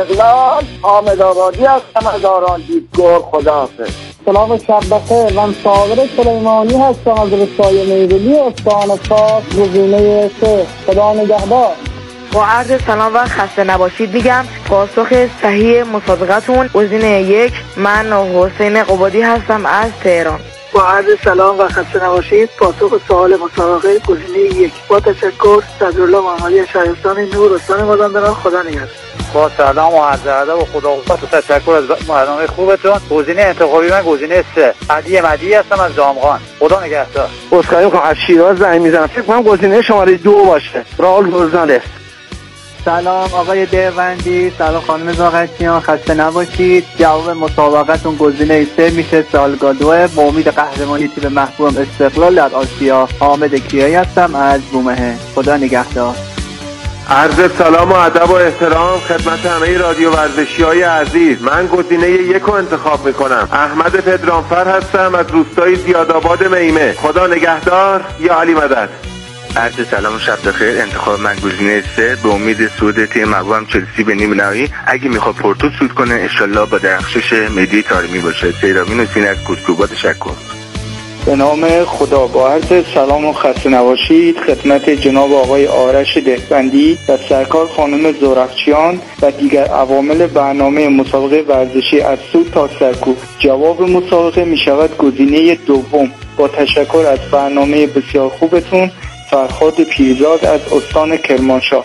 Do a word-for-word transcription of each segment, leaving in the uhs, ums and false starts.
استقلال حامد آبادی هستم از آران دیدگور. خداحافظ. سلام شب بخیر. من صابر سلیمانی هستم از روستای میرلی استان فارس گزینه سه. خدا نگهدار. با عرض سلام و خسته نباشید میگم پاسخ صحیح مسابقتون گزینه یک. من حسین قبادی هستم از تهران. با عرض سلام و خسته نباشید پاسخ سوال مسابقه گزینه یک. با تشکر صدرالله محمدی شهرستان نور استان مازندران. خدا نگهدار. با سلام و عرض ادب و خداحافظ و تشکر از برنامه خوبتون. گزینه انتخابی من گزینه سه. علی مدی هستم از دامغان. خدا نگهدار. اسخای می‌کنم از شیراز زنگ میزنم. فکر کنم گزینه شماره دو باشه. راول گلزنه. سلام آقای دیوندی، سلام خانم زاغچیان، خسته نباشید. جواب مسابقتون گزینه سه میشه سالگادوه. با امید قهرمانی تیم محبوبم استقلال در آسیا. حامد کیایی هستم از بومهه. خدا نگهدار. عرض سلام و ادب و احترام خدمت همه رادیو ورزشی‌های عزیز. من گزینه یک رو انتخاب میکنم. احمد پدرامفر هستم از روستای زیادآباد میمه. خدا نگهدار. یا علی مدد. عرض سلام و شب بخیر. انتخاب من گزینه سه به امید صعود تیم محبوبم چلسی به نیمه نهایی. اگه میخواد پورتو صعود کنه انشالله با درخشش مهدی طارمی باشه. سیرامین حسین از کوسکوبا. تشکر. به نام خدا. با عرض سلام و خسته نباشید خدمت جناب آقای آرش دهبندی و سرکار خانم زورخچیان و دیگر عوامل برنامه مسابقه ورزشی از سود تا سرکوب. جواب مسابقه می شود گزینه دوم. با تشکر از برنامه بسیار خوبتون. فرهاد پیرزاد از استان کرمانشاه.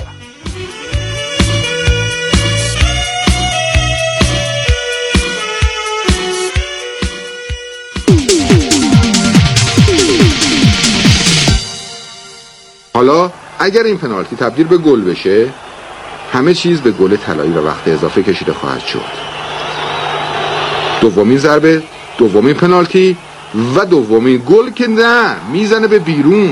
حالا اگر این پنالتی تبدیل به گل بشه همه چیز به گل طلایی و وقت اضافه کشیده خواهد شد. دومین ضربه، دومین پنالتی و دومین گل که نه میزنه به بیرون.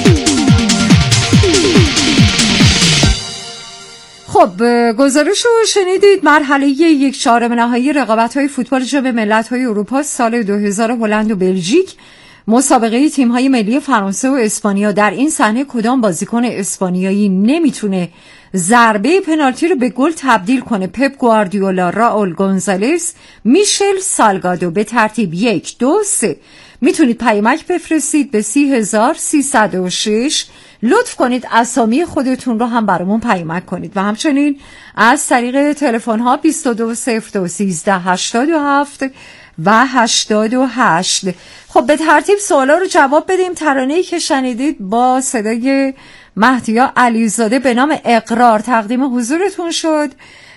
خب گزارش رو شنیدید. مرحله یک چهارم نهایی رقابت‌های فوتبال جام ملت‌های اروپا سال دو هزار هلند و بلژیک. مسابقه تیم‌های ملی فرانسه و اسپانیا. در این صحنه کدام بازیکن اسپانیایی نمیتونه ضربه پنالتی رو به گل تبدیل کنه؟ پپ گواردیولا، راول گونزالز، میشل سالگادو. به ترتیب یک، دو، سه. میتونید پیامک بفرستید به سی هزار سیصد و شش. لطف کنید اسامی خودتون رو هم برامون پیامک کنید و همچنین از طریق تلفن ها بیست و دو صفر دو سیزده هشتاد و هفت و هشتاد و هشت. خب به ترتیب سوالا رو جواب بدیم. ترانه‌ای که شنیدید با صدای مهدیا علیزاده به نام اقرار تقدیم حضورتون شد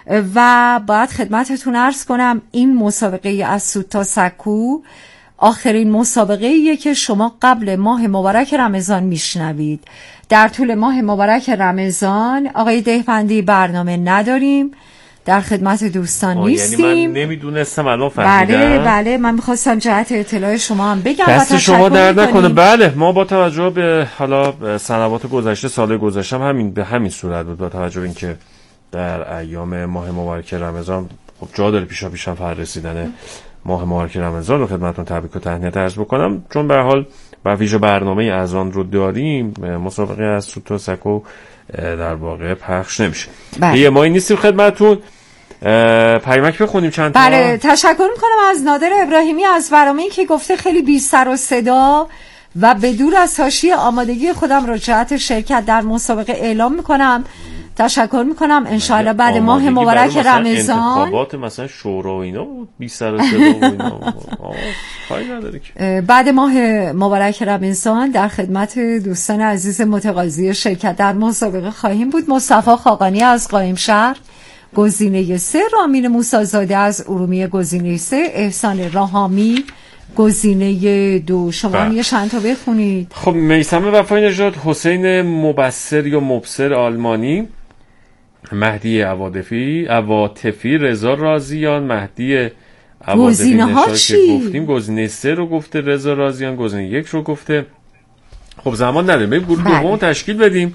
و باید خدمتتون عرض کنم این مسابقه از سود تا سکو آخرین مسابقه ایه که شما قبل ماه مبارک رمضان میشنوید. در طول ماه مبارک رمضان آقای دهبندی برنامه نداریم، در خدمت دوستان نیستیم. یعنی من نمیدونستم الان فهمیدم. بله بله من میخواستم جهت اطلاع شما هم بگم. دست شما درد نکنه. بله ما با توجه به حالا سنوات گذشته سال گذشته هم همین به همین صورت بود. با توجه به اینکه در ایام ماه مبارک رمضان خب جا داره پیشا پیشم فر رسیدن ماه مبارک رمضان رو خدمتتون تبریک و تهنیت عرض بکنم، چون به هر حال با ویژه برنامه اذان رو داریم مسابقه از سود تا سکو در واقع پخش نمیشه. یه ماهی نیستیم خدمتتون. پیامک بخونیم چند تا. بله تشکر میکنم از نادر ابراهیمی از برنامه‌ای که گفته خیلی بی سر و صدا و بدور از حاشیه آمادگی خودم رو جهت شرکت در مسابقه اعلام میکنم. تشکر میکنم. انشاءالله بعد ماه مبارک رمضان انتخابات مثلا شورا و اینا بی سر و صدا و اینا کاری نداره که بعد ماه مبارک رمضان در خدمت دوستان عزیز متقاضی شرکت در مسابقه خواهیم بود. مصطفی خاقانی از قائم شهر گزینه سه، رامین موسی‌زاده از ارومیه گزینه سه، احسان راهامی گزینه دو. شما هم یه چند تا بخونید. خب میثم وفای نژاد، حسین مبصر یا مبصر آلمانی، مهدی عواطفی عواطفی رضا رازیان، مهدی عواطفی نژاد که گفتیم گزینه سه رو گفته، رضا رازیان گزینه یک رو گفته. خب زمان نداریم بریم گروه دوم تشکیل بدیم.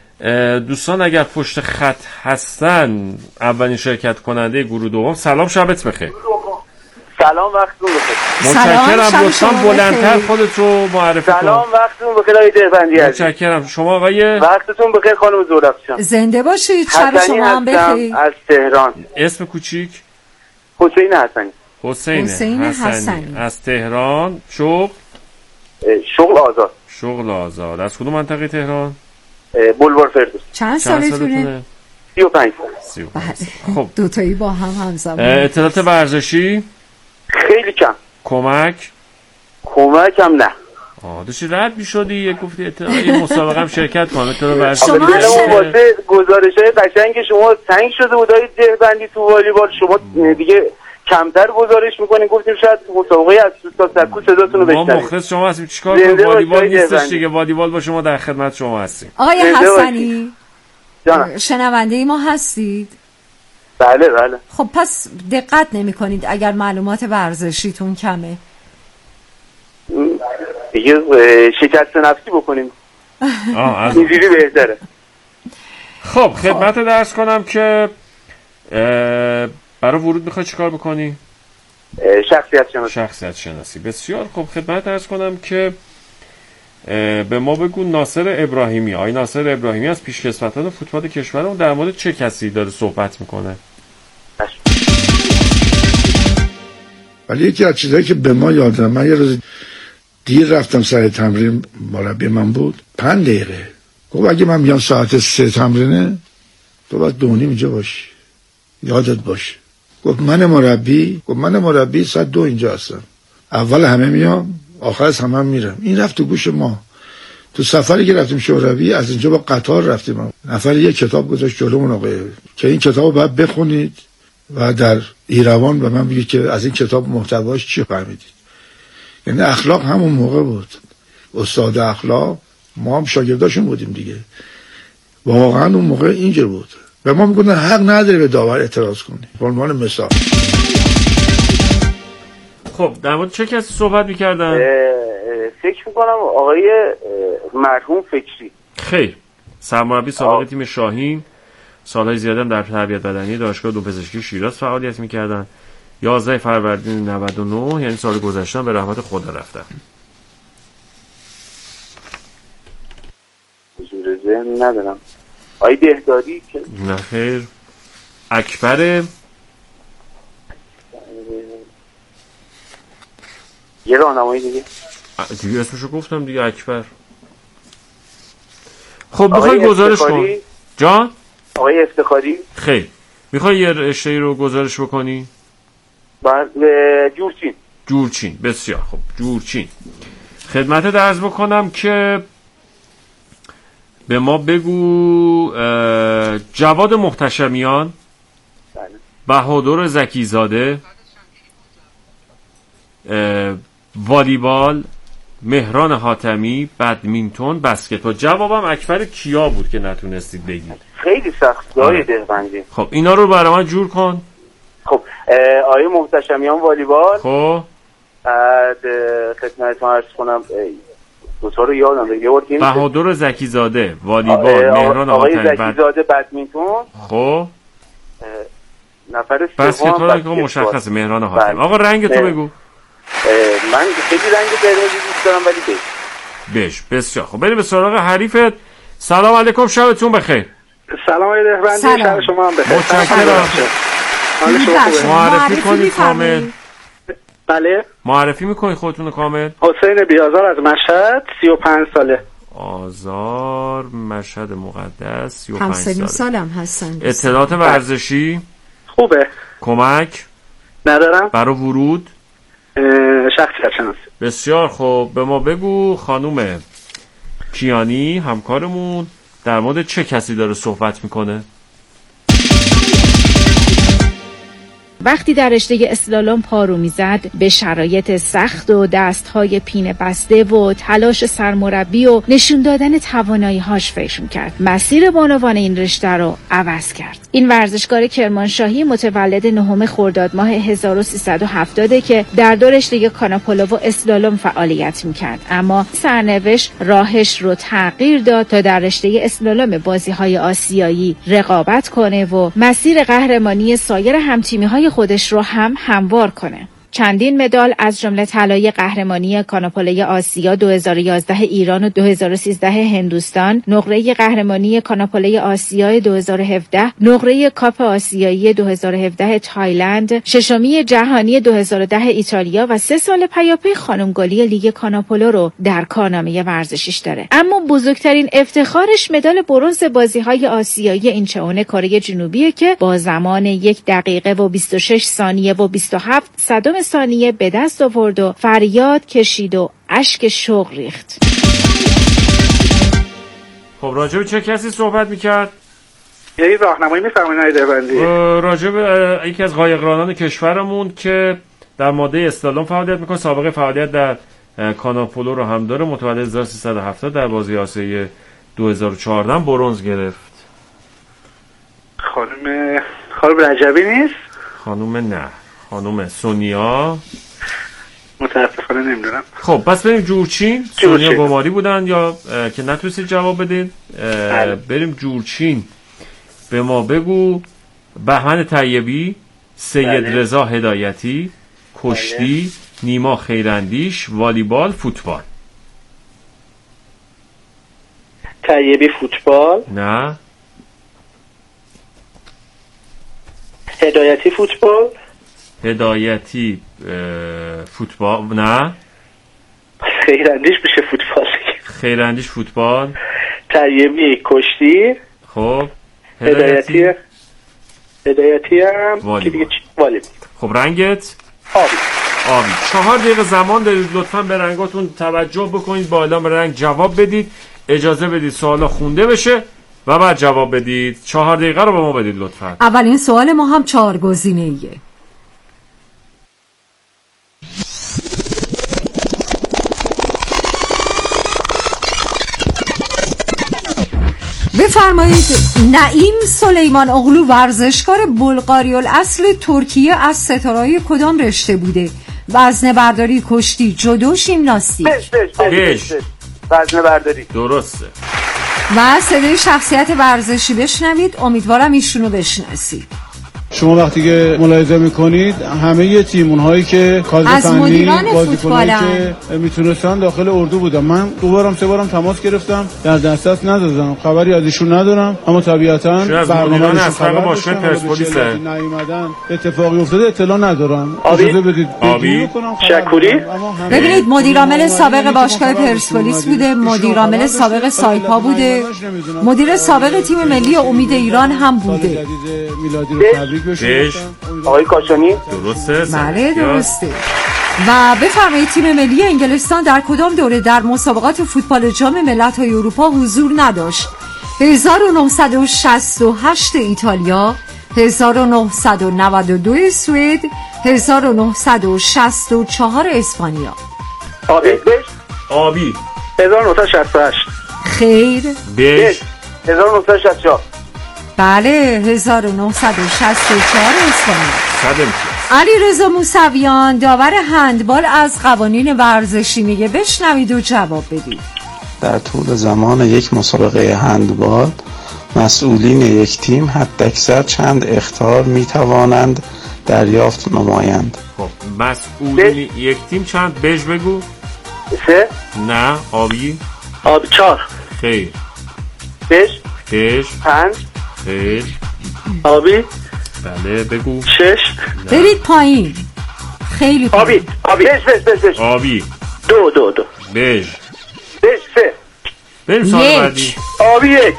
دوستان اگر پشت خط هستن اولین شرکت کننده گروه دوم. سلام شبت بخیر. سلام، وقتتون بخیر. متشکرم. لطفاً بلندتر خودت رو معرفی کن. سلام، وقتتون بخیر آقای دهبندی عزیز. متشکرم. شما آقای وقتتون بخیر خانم زورقچیان. زنده باشید. شب شما هم بخیر. از تهران. اسم کوچیک؟ حسین حسنی. حسین, حسین حسنی. حسنی از تهران. شغل؟ شغل آزاد. شغل آزاد. از کدوم منطقه تهران؟ بولوار فردوس. چند سالتونه؟ سی و پنج سال. بله. خب دوتایی با هم همزمان. اطلاعات ورزشی؟ خیلی کم. کمک؟ کمک هم نه. آه داشتی رد می‌شدی یه گفتی اطلاعات مسابقه هم شرکت کنم. اطلاعات ورزشی شما واسه گزارش‌های قشنگ شما تنگ شده بود آقای دهبندی تو والیبال. شما دیگه کمتر گزارش میکنین. گفتیم شاید مسابقه از سوستا سکو صداتون رو بشنویم. ما مخلص شما هستیم. چیکار کنیم؟ والیبال نیستش دیگه. والیبال با شما در خدمت شما هستیم. آقای حسنی شنونده ما هستید؟ بله بله. خب پس دقت نمی کنید اگر معلومات ورزشیتون کمه؟ دیگه شکست نفسی بکنیم. آه اینجوری بهتره. خب خدمت درس کنم که برای ورود میخوای چیکار بکنی؟ شخصیت شناسی. شخصیت شناسی. بسیار خب خدمت درس کنم که به ما بگو ناصر ابراهیمی. آقای ناصر ابراهیمی از پیشکسوتان فوتبال کشورمون در مورد چه کسی داره صحبت میکنه؟ ولی یکی از چیزایی که به ما یادم، من یه روز دیر رفتم سر تمرین، مربی من بود، پنج دقیقه گفت اگه من میام ساعت سه تمرینه تو باید دو نیم اینجا باشی، یادت باشه. گفت من مربی گفت من مربی ساعت دو اینجا هستم، اول همه میام آخر از همه هم میرم. این رفت تو گوش ما. تو سفری که رفتیم شوروی از اینجا با قطار رفتیم، نفر یک کتاب گذاشت جلومون آقای که این کتابو باید بخونید و در ایروان به من بگید که از این کتاب محتواش چی فهمیدید. یعنی اخلاق همون موقع بود. استاد اخلاق ما هم شاگرداشون بودیم دیگه. واقعا اون موقع اینجور بود. به ما میگفتن حق نداری به داور اعتراض کنی. به عنوان مثال. خب در مورد چه کسی صحبت می‌کردن؟ فکر می‌کنم آقای مرحوم فکری. خیر. سرمربی سابق تیم شاهین، سالهای زیادی هم در تربیت بدنی دانشگاه دندانپزشکی شیراز فعالیت می‌کردن. یازده فروردین نود و نه یعنی سال گذشته به رحمت خدا رفتن. حضور ذهن ندارم. آقای دهداری که نه خیر. اکبر یه راهنمایی دیگه دیگه اسمشو گفتم دیگه اکبر. خب بخوای گزارش کن جان؟ آقای افتخاری. خیر. میخوای یه رشته رو گزارش بکنی؟ بله جورچین. جورچین بسیار خب. جورچین خدمت درز بکنم که به ما بگو جواد محتشمیان، بهادر زکیزاده، والیبال، مهران حاتمی، بدمینتون، بسکتبال. جوابم اکبر کیا بود که نتونستید بگید. خیلی سخت آقای دهبندی. خب اینا رو برای من جور کن. خب آقای محتشمیان والیبال. خب بعد خدمتتون عرض کنم دو تا رو یادم یه بار که بهادر زکیزاده والیبال، مهران حاتمی، آقای زکیزاده بدمینتون. خب نفر بسکتبال که مشخصه مهران حاتمی. آقا رنگ تو بگو. من خیلی رنگ قرمزی دوست دارم ولی بش بش بسیار خب. بریم به سراغ حریفت. سلام علیکم، شبتون بخیر. سلام آقای دهبندی، شب شما هم بخیر. متشکرم. معرفی کنید کامل. بله معرفی میکنید خودتون کامل. حسین بیازار از مشهد، سی و پنج ساله. آزار مشهد مقدس، سی و پنج ساله. سالم هستن. اطلاعات ورزشی خوبه. کمک ندارم. برای ورود شخصیت شناسی. بسیار خب. به ما بگو خانوم کیانی همکارمون در مورد چه کسی داره صحبت میکنه؟ وقتی در رشته اسلالوم پارو میزد به شرایط سخت و دستهای پینه بسته و تلاش سرمربی و نشون دادن توانایی‌هاش فکر می‌کرد. مسیر بانوان این رشته رو عوض کرد. این ورزشکار کرمانشاهی متولد نهم خرداد ماه هزار و سیصد و هفتاد که در دو رشته کاناپولا و اسلالوم فعالیت می‌کرد، اما سرنوشت راهش رو تغییر داد تا در رشته اسلالوم بازی‌های آسیایی رقابت کنه و مسیر قهرمانی سایر همتیمی‌های خودش رو هم هموار کنه. چندین مدال از جمله طلای قهرمانی کاناپوله آسیا دو هزار و یازده ایران و دو هزار و سیزده هندوستان، نقره قهرمانی کاناپوله آسیا دو هزار و هفده، نقره کاپ آسیایی دو هزار و هفده تایلند، ششمی جهانی دو هزار و ده ایتالیا و سه سال پیاپی خانم گلی لیگ کاناپولو رو در کارنامه ورزشیش داره. اما بزرگترین افتخارش مدال برنز بازی‌های آسیایی اینچئون کره جنوبیه که با زمان یک دقیقه و بیست و شش ثانیه و بیست و هفت صدم ثانیه به دست آورد و فریاد کشید و اشک شوق ریخت. خب راجع به چه کسی صحبت می‌کرد؟ یه راهنمایی می‌فرمایید آقای دهبندی؟ راجع به یکی از قایقرانان کشورمون که در ماده اسلالوم فعالیت می‌کنه، سابقه فعالیت در کاناپولو رو هم داره، متولد هزار و سیصد و هفتاد در بازی آسیایی دو هزار و چهارده برنز گرفت. خانم خانم رجبی نیست؟ خانم نه، خانم سونیا. متاسفانه نمیدونم. خب پس بریم جورچین. سونیا گماری بودن یا که نتونستید جواب بدین؟ بریم جورچین. به ما بگو بهمن طیبی، سید بله. رضا هدایتی، کشتی، بله. نیما خیراندیش، والیبال، فوتبال. طیبی فوتبال؟ نه. هدایتی فوتبال؟ هدایتی فوتبال نه. خیراندیش میشه فوتبال. خیراندیش فوتبال. طیبی کشتی. خب هدایتی هدایتی هم والیبال. والیبال. خب رنگت؟ آبی. آبی. چهار دقیقه زمان دارید، لطفاً به رنگاتون توجه بکنید، با اعلام رنگ جواب بدید، اجازه بدید سوالا خونده بشه و بعد جواب بدید. چهار دقیقه رو به ما بدید لطفاً. اولین سوال ما هم چهار گزینه‌ایه. بفرمایید. نعیم سلیمان اغلو ورزشکار بلغاری الاصل ترکیه از ستاره‌های کدام رشته بوده؟ وزنه برداری، کشتی، جودو، ژیمناستیک. بش بش بش وزنه برداری. درسته. و صدای شخصیت ورزشی بشنوید، امیدوارم ایشونو بشناسید. شما وقتی که ملاحظه میکنید همه ی تیمونهایی که کادر فنی بازیکنایی که میتونستن داخل اردو بودن، من دو بارم سه بارم تماس گرفتم در دسترس ندادم، خبری از ایشون ندارم، اما طبیعتا برنامه‌شون از خبر باشگاه پرسپولیس نیومدن اتفاقی افتاده اطلاع ندارم. اجازه بدید آبی شکوری. ببینید مدیر عامل سابق باشگاه پرسپولیس بوده، مدیر عامل سابق سایپا بوده، مدیر سابق تیم ملی امید ایران هم بوده. میلادی رو تبریک بهش. آقای کاشانی. درسته. بله درسته. و بفرمایید تیم ملی انگلستان در کدام دوره در مسابقات فوتبال جام ملت‌های اروپا حضور نداشت؟ هزار و نهصد و شصت و هشت ایتالیا، هزار و نهصد و نود و دو سوئد، هزار و نهصد و شصت و چهار اسپانیا. آبی. آبی. هزار و نهصد و شصت و هشت. خیر. بش. هزار و نهصد و شصت و چهار. بله هزار و نهصد و شصت و چهار اسپانیا. علی رضا موسویان داور هندبال از قوانین ورزشی میگه، بشنوید و جواب بدید. در طول زمان یک مسابقه هندبال مسئولین یک تیم حداکثر چند اخطار میتوانند دریافت نمایند؟ خب مسئولین یک تیم چند؟ بهش بگو. سه. نه. آبی. آبی چهار. خیر. بش. بش. پنج. خیر. آبی. بله بگو. شش. برید پایین. خیلی پایین. آبی. آبی. بش بش بش بش. آبی. دو دو دو. بش. بش سه. بریم سال بعدی. آبی یک.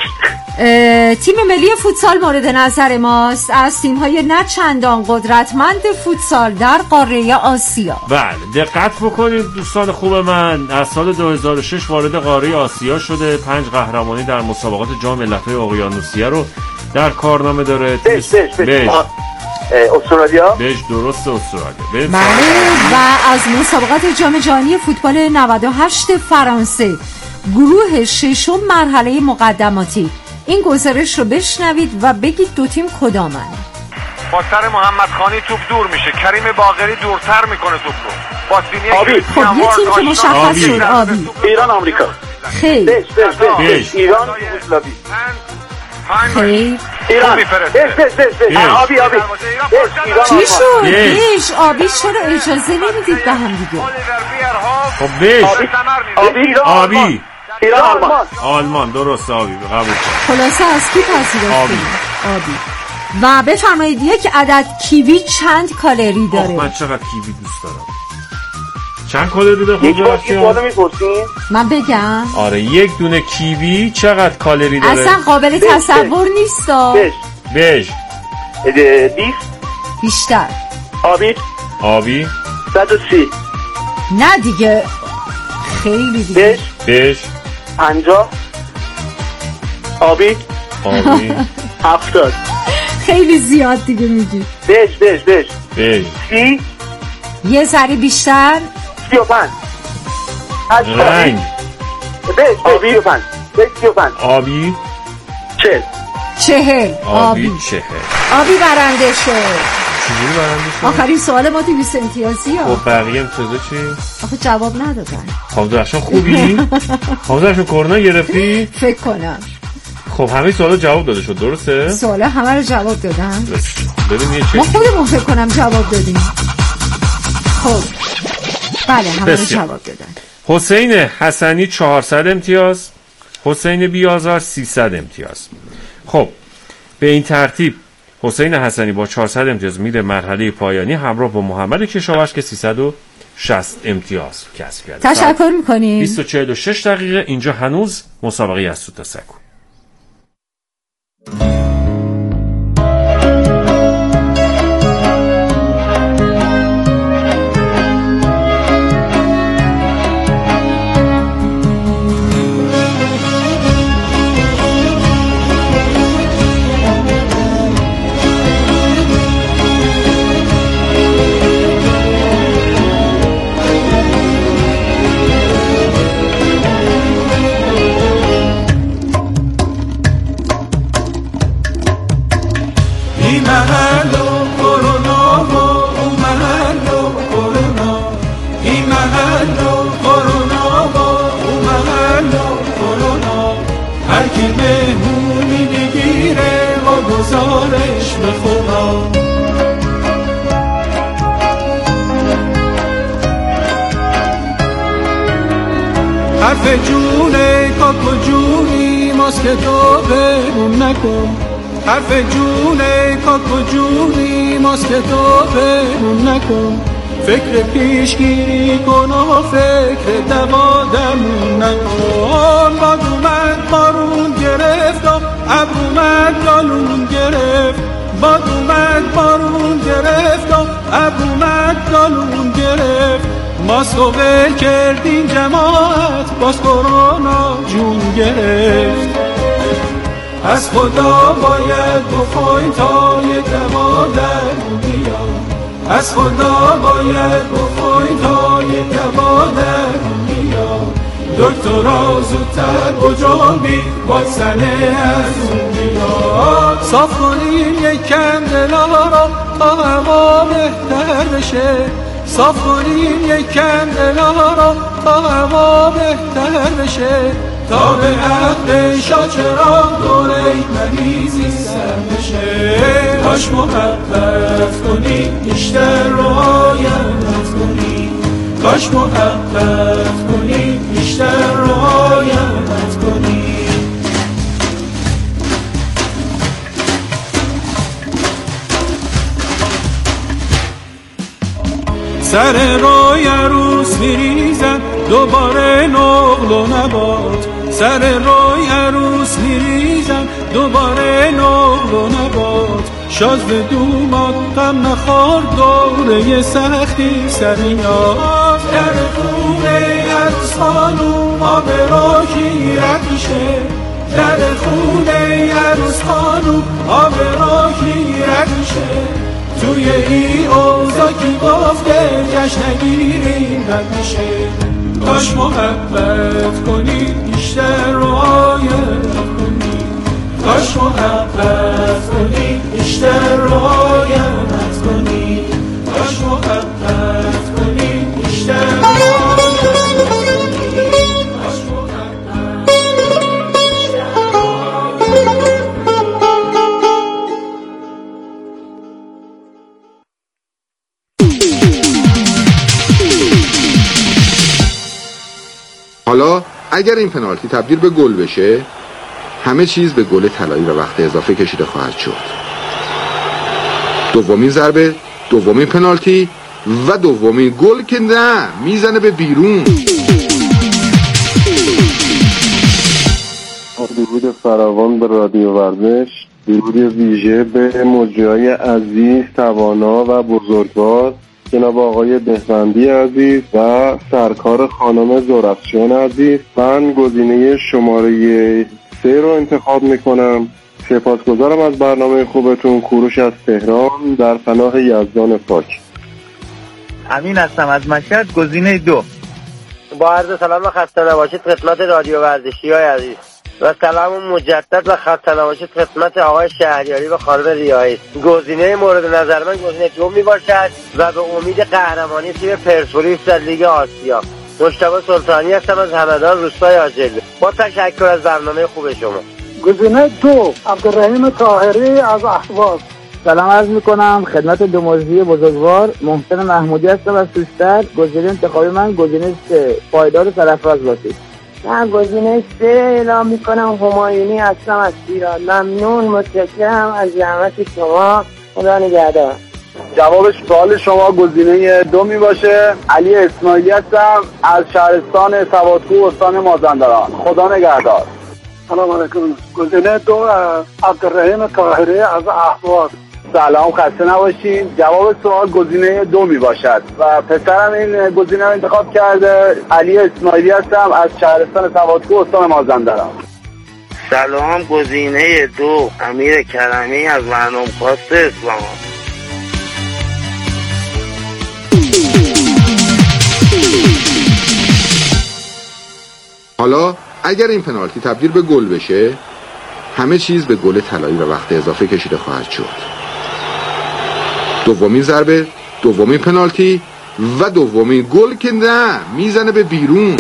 تیم ملی فوتسال مورد نظر ماست از تیم‌های نه چندان قدرتمند فوتسال در قاره آسیا. بله دقت بکنید دوستان خوب من، از سال دو هزار و شش وارد قاره آسیا شده، پنج قهرمانی در مسابقات جام ملت‌های اقیانوسیه رو در کارنامه داره. بش بش بش. استرالیا. بش درست استرالیا. بله و از مسابقات جام جهانی فوتبال نود و هشت فرانسه گروه ششم مرحله مقدماتی. این گزارش رو بشنوید و بگید دو تیم کدامن. با سر محمد خانی توپ دور میشه، کریم باقری دورتر میکنه توپ رو. باسینی آبی. خب یه تیم که مشخص شد. آبی. ایران آمریکا. خیلی. بش بش بش. ایران یوگسلاوی. خیر ایران بش بش بش آبی آبی چی شد؟ بش آبی چرا اجازه نمیدید به هم دیگه؟ خب بش آبی آبی ایران آلمان آلمان درست آبی قبول کنم. خلاصه از کی پذیرفته؟ آبی آبی. و بفرمایید یک عدد کیوی چند کالری داره؟ من چقدر کیوی دوست دارم. چند کالری داره؟ یک بار یه سوالو میپرسین؟ من بگم؟ آره یک دونه کیوی چقدر کالری داره؟ اصلا قابل تصور نیستا. بش بش بیست بیشتر. آبی آبی صد و سی. نه دیگه خیلی دیگه. بش بش پنجاه. آبی آبی هفتاد. خیلی زیاد دیگه میگی. بش بش بش بش سی یه ذره بیشتر. سی و پنج. رنگ بش آبی سی و پنج. بش سی و پنج. آبی چهل. چهل. آبی چهل. آبی برنده شد. چجوری برنده شد؟ آخرین سوال ما دویست امتیازی ها. خب بقیه امتیازه چی؟ آخه جواب ندادن. خب درشان خوبی؟ خب درشان کرونا گرفتی؟ فکر کنم. خب همه سوالا جواب داده شد درسته؟ سوالا همه رو جواب دادن. ببین یه چی ما خودمون فکر کنم جواب دادیم. خب بله همه رو جواب دادن. حسین حسنی چهارصد امتیاز، حسین بیازار سیصد امتیاز. خب به این ترتیب حسین حسنی با چهارصد امتیاز میره مرحله پایانی همراه با محمد کشاورز که سیصد و شصت امتیاز کسب کرده. تشکر میکنیم. بیست و چهل و شش دقیقه اینجا هنوز مسابقه از سوت سکو. حرف جونه کاکو جونی ماسک تو برون نکن. حرف جونه کاکو جونی ماسک تو برون نکن. فکر پیشگیری کن و فکر دوا درمون نکن. باد اومد بارون گرفت و ابر اومد گالون گرفت. باد اومد بارون گرفت و ابر اومد گالون گرفت. ماسک و ول کردین جماعت باز کرونا جون گرفت. از خدا باید بخواین تا یه دوا درمون بیاد. از خدا باید بخواین تا یه دوا درمون بیاد. دکترها زودتر بجنبید واکسنه از اون بیاد. صاف کنین یک کم دلا را تا هوا بهتر بشه. صاف کنین یک کم دلا را تا هوا بهتر بشه. تا به حق شاچران دوره مریضی سر بشه. کاش محبت کنین بیشتر رعایت کنین. کاش محبت کنین بیشتر رعایت کنین. سر رای عروس میریزن دوباره نقل و نبات. سر رای عروس میریزن دوباره نقل و نبات. شاز به دومات غم نخور دوره سختی سر میاد. در خونه عروس خانوم آب راکی رد میشه. در خونه عروس خانوم آب راکی رد میشه. توی این اوضاع کی گفته جشن نگیریم رد میشه. کاش محبت کنید بیشتر رعایت کنید. کاش محبت کنید بیشتر رعایت کنید. کاش محبت کنید بیشتر رعایت کنید. کاش محبت حالا اگر این پنالتی تبدیل به گل بشه همه چیز به گل طلایی و وقت اضافه کشیده خواهد شد. دومین ضربه، دومین پنالتی و دومین گل که نه میزنه به بیرون. درود فراوان به رادیو ورزش، درود ویژه به مجریای عزیز، توانا و بزرگوار جناب آقای دهبندی عزیز و سرکار خانم زورخشیان عزیز. من گزینه شماره سه رو انتخاب میکنم. سپاسگزارم از برنامه خوبتون. کوروش از تهران در پناه یزدان پاک. امین هستم از مشهد، گزینه دو. با عرض سلام و خسته نباشید خدمت رادیو ورزشی های عزیز و سلام مجدد و خسته نباشید خدمت آقای شهریاری و خانم ریاحی. گزینه مورد نظر من گزینه دو می باشد و به امید قهرمانی تیم پرسپولیس در لیگ آسیا. مجتبی سلطانی هستم از همدان روستای آجیل. با تشکر از برنامه خوب شما. گزینه دو عبدالرحیم طاهری از اهواز. سلام عرض میکنم خدمت دو موضوعی بزرگوار. محسن محمودی هستم از سوستر. گزینه انتخابی من گزینه سه پایدار سرفراز باشید. من گزینه سه اعلام میکنم همایونی هستم از ایران. ممنون، متشکرم از زحمت شما. خدا نگهدار. جوابش سوال شما گزینه دو می باشه. علی اسماعیلی هستم از شهرستان سوادکوه استان مازندران. خدا نگهدار. سلام علیکم. گزینه دو عبدالرحیم طاهری از اهواز. سلام، خسته نباشین. جواب سوال گزینه دو می باشد و پسرم این گزینه رو انتخاب کرده. علی اسماعیلی هستم از شهرستان سوادکوه استان مازندران. سلام، گزینه دو امیر کرمی از برنامه خواست اسلام. حالا اگر این پنالتی تبدیل به گل بشه همه چیز به گل طلایی و وقت اضافه کشیده خواهد شد. دومین ضربه، دومین پنالتی و دومین گل که نه میزنه به بیرون.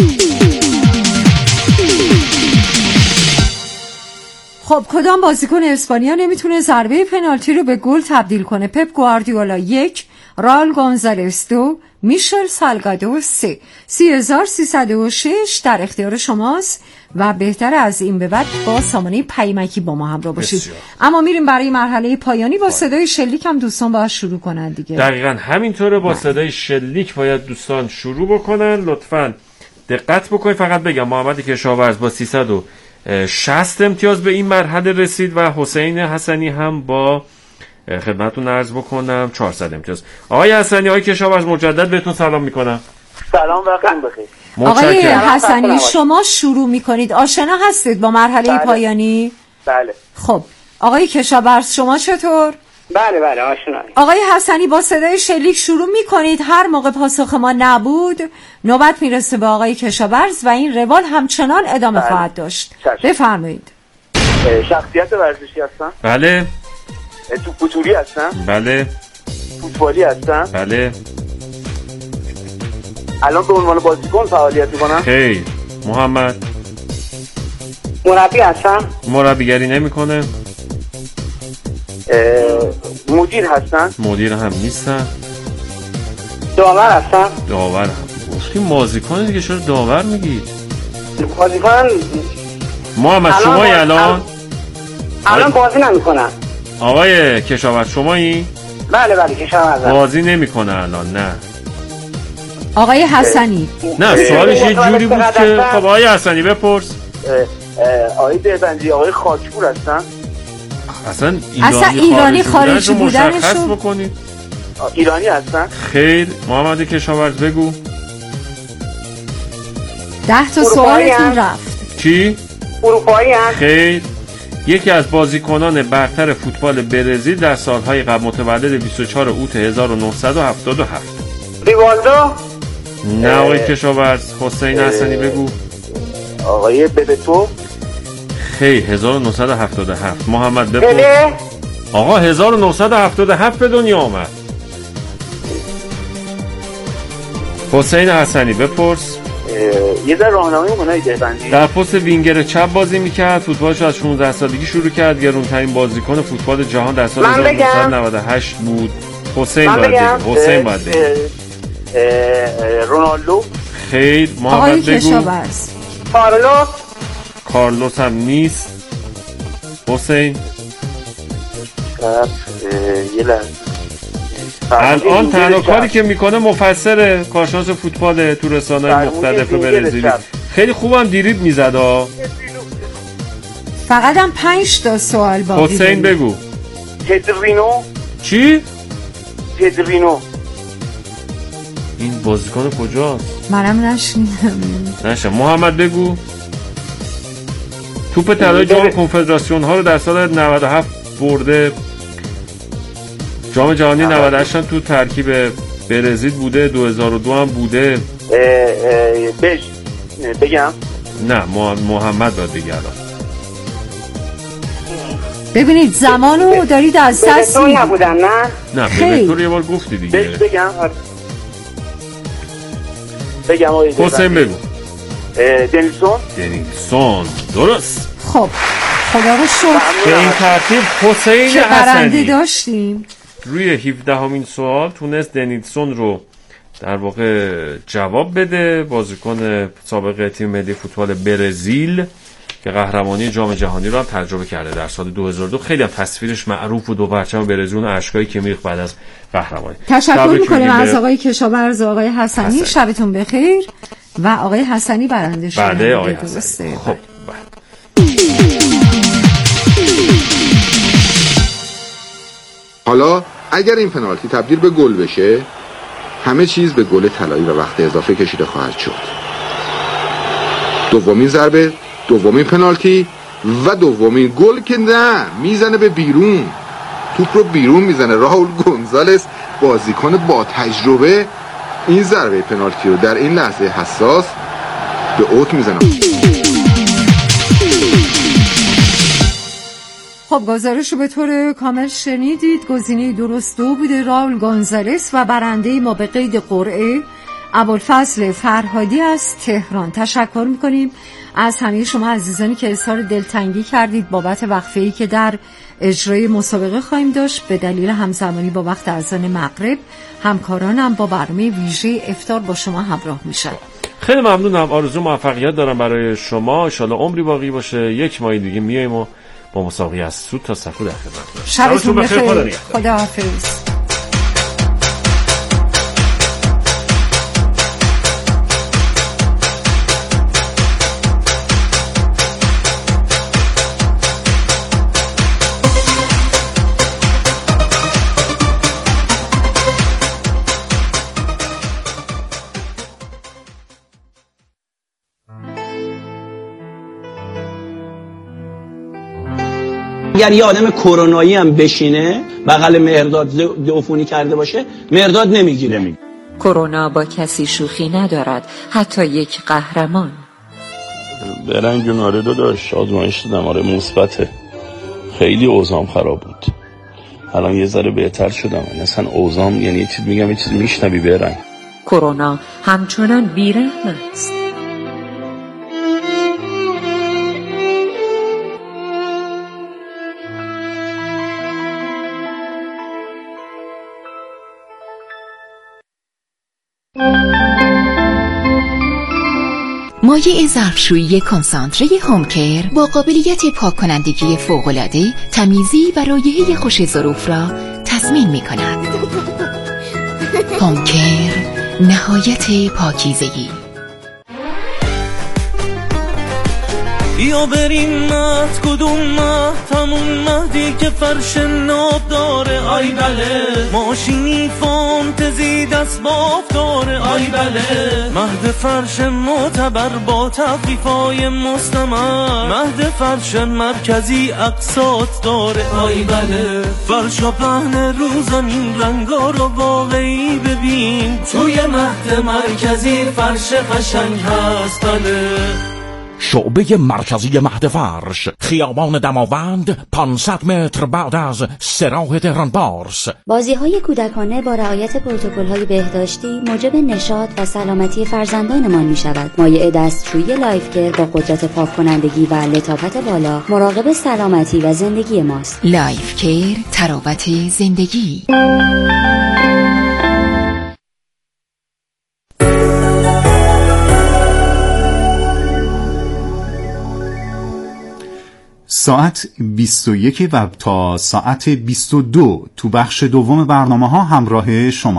خب کدام بازیکن اسپانیا نمیتونه ضربه پنالتی رو به گل تبدیل کنه؟ پپ گواردیولا یک، راول گونزالز دو، میشل سالگادو سه. سی هزار سیصد و شش در اختیار شماست و بهتر از این به بعد با سامانه پیمکی با ما همراه باشید. بسیار. اما میریم برای مرحله پایانی. با صدای شلیک هم دوستان باید شروع کنن دیگه. دقیقاً همینطوره، با صدای شلیک باید دوستان شروع بکنن. لطفاً دقت بکنید. فقط بگم محمد کشاورز با سیصد و شصت امتیاز به این مرحله رسید و حسین حسنی هم با خدمتتون عرض بکنم چهارصد امتیاز. آقای حسنی، آقای کشاورز مجدد بهتون سلام میکنم. سلام، وقتتون بخیر. آقای حسنی شما شروع میکنید. آشنا هستید با مرحله بله. پایانی؟ بله. خب آقای کشاورز شما چطور؟ بله بله آشنایی. آقای حسنی با صدای شلیک شروع میکنید. هر موقع پاسخ ما نبود نوبت میرسه به آقای کشاورز و این روال همچنان ادامه بله. خواهد داشت. بفرمایید. شخصیت ورزشی هستن؟ بله. توپوتوری هستن؟ بله. فوتبالی هستن؟ بله. الان به عنوان بازیکن فعالیت میکنن؟ خیر. محمد مربی هستن؟ مربیگری نمیکنه. مدیر هستن؟ مدیر هم نیستن. داور هستن؟ داور هم. گفتیم بازیکن دیگه، چرا داور میگید؟ بازیکن محمد شمایی الان؟ الان بازی نمیکنن. آقای کشاورز شمایی؟ بله بله کشاورز بازی نمیکنه الان. نه آقای حسنی. نه سوالش یه جوری بود که خب آقای حسنی بپرس. آقای دهبندی آقای خاکپور هستن؟ اصلا ایرانی, اصلا ایرانی خارجی بودنشون بکنید. ایرانی هستن؟ خیر. محمد کشاورز بگو. ده تا سوالتون رفت. چی؟ اروپایی هست؟ خیر. یکی از بازیکنان برتر فوتبال برزیل در سالهای قبل متولد بیست و چهار اوت هزار و نهصد و هفتاد و هفت. ریوالدو؟ نه آقای کشاورز. حسین حسنی بگو. آقای ببتو؟ خیر. هزار و نهصد و هفتاد و هفت. محمد بپرس. آقا هزار و نهصد و هفتاد و هفت به دنیا آمد. حسین حسنی بپرس. یه ذره راهنمایی می‌کنه دهبندی. در پست وینگر چپ بازی می‌کرد. فوتبالش از شانزده سالگی شروع کرد. گرانترین بازیکن فوتبال جهان در سال هزار و نهصد و نود و هشت بود. حسین باید بگه. حسین باید بگه. رونالدو؟ خیر. محمد آقای بگو. کشاورز کارلوس کارلوس هم نیست. حسین یه لحظه الان تنها کاری که میکنه مفسر کارشناس فوتبال تو رسانه‌های مختلف برزیلی. خیلی خوبم دیریب میزد ها. فقط هم پنج تا سوال باقی. حسین بگو. پدرینو. چی؟ پدرینو. این بازیکن کجاست؟ منم نشنیدم. نشه. محمد بگو. توپ طلای جام کنفدراسیون ها رو در سال نود و هفت برده. جام جهانی نود و هشت تو ترکیب برزیل بوده، دو هزار و دو هم بوده. اه اه بش بگم؟ نه محمد باید بگه الان. ببینید زمانو دارید از دست میدید. نبودم نه؟ نه ببینید یه بار گفتی دیگه. بگم بگم حسین بگو. دنیلسون. دنیلسون درست. خب خدا رو شکر به این ترتیب حسین حسنی داشتیم. روی هفدهمین سوال تونست دنیلسون رو در واقع جواب بده، بازیکن سابق تیم ملی فوتبال برزیل که قهرمانی جام جهانی رو هم تجربه کرده در سال دو هزار و دو. خیلی هم تصویرش معروف بود، دو پرچم برزیل و اشکایی که میریخت بعد از قهرمانی. تشکر می‌کنیم از آقای کشاورز و آقای حسنی. حسن. شبتون بخیر. و آقای حسنی برنده شد. بله آقای حسنی. خب حالا اگر این پنالتی تبدیل به گل بشه، همه چیز به گل طلایی و وقت اضافه کشیده خواهد شد. دومین ضربه، دومین پنالتی و دومین گل که نه میزنه به بیرون، توپ رو بیرون میزنه. راول گونزالس بازیکن با تجربه این ضربه پنالتی رو در این لحظه حساس به اوت میزنه. خب گزارش رو به طور کامل شنیدید. گزینه درست دو بوده، راول گونزالس، و برنده ما به قید قرعه ابوالفضل فرهادی از تهران. تشکر میکنیم از همه شما عزیزانی که اظهار دلتنگی کردید بابت وقفه‌ای که در اجرای مسابقه خواهیم داشت به دلیل همزمانی با وقت اذان مغرب. همکارانم با برنامه ویژه افطار با شما همراه میشن. خیلی ممنونم. آرزو موفقیت دارم برای شما. ان شاءالله عمری باقی باشه. یک ماه دیگه میایم و با مسابقه از سود تا صفو در خدمت. شبتون بخیر. خداحافظ. اگر یه آدم کرونایی هم بشینه بغل مهرداد عفونی کرده باشه، مهرداد نمیگیره. کرونا با کسی شوخی ندارد، حتی یک قهرمان. برنگ ناردو داشت، آزمایش دادم، آره مثبته. خیلی اوضاعم خراب بود. الان یه ذره بهتر شدم. اصلا اوضاعم یعنی یه چیز میگم یه چیز میشنوی برنگ. کرونا همچنان بیرحم است. مایع ظرفشویی کنسانتره هومکر با قابلیت پاک کنندگی فوق‌العاده، تمیزی و رایحه خوش ظروف را تضمین می کند. هومکر، نهایت پاکیزگی. یا بریم مهد کدوم مهد، همون مهدی که فرش ناب داره. آی بله ماشینی فانتزی دست باف داره. آی بله مهد فرش معتبر با تخفیفای مستمر. مهد فرش مرکزی اقساط داره. آی بله فرش و پهن رو زمین، رنگا رو واقعی ببین. توی مهد مرکزی فرش قشنگ هست. بله شعبه مرکزی مهد فرش، خیابان دماوند، پانصد متر بعد از سراح تهران بارس. بازی‌های کودکانه با رعایت پروتکل‌های بهداشتی موجب نشاط و سلامتی فرزندانمان می‌شود. مایع دستشویی لایفکر با قدرت پاک کنندگی و لطافت بالا مراقب سلامتی و زندگی ماست. لایفکر، تراوت زندگی. ساعت بیست و یک و تا ساعت بیست و دو تو بخش دوم برنامه ها همراه شما